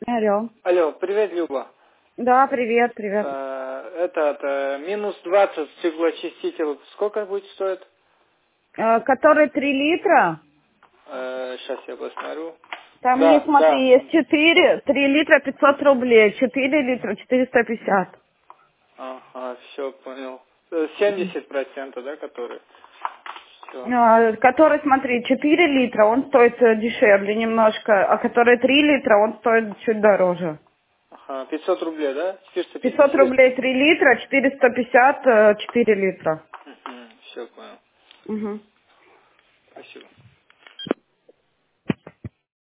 Алло. Алло, привет, Люба. Да, привет, привет. Минус 20 стеклоочиститель. Сколько будет стоить? Который 3 литра. Сейчас я посмотрю. Там есть, Да, да. смотри, есть 4, 3 литра 500 рублей, 4 литра 450. Ага, все, понял. 70%, да, который? Все. Который, смотри, 4 литра, он стоит дешевле немножко, а который 3 литра, он стоит чуть дороже. Ага, 500 рублей, да? 500 450. рублей 3 литра, 450 4 литра. Все, понял. Угу. Спасибо.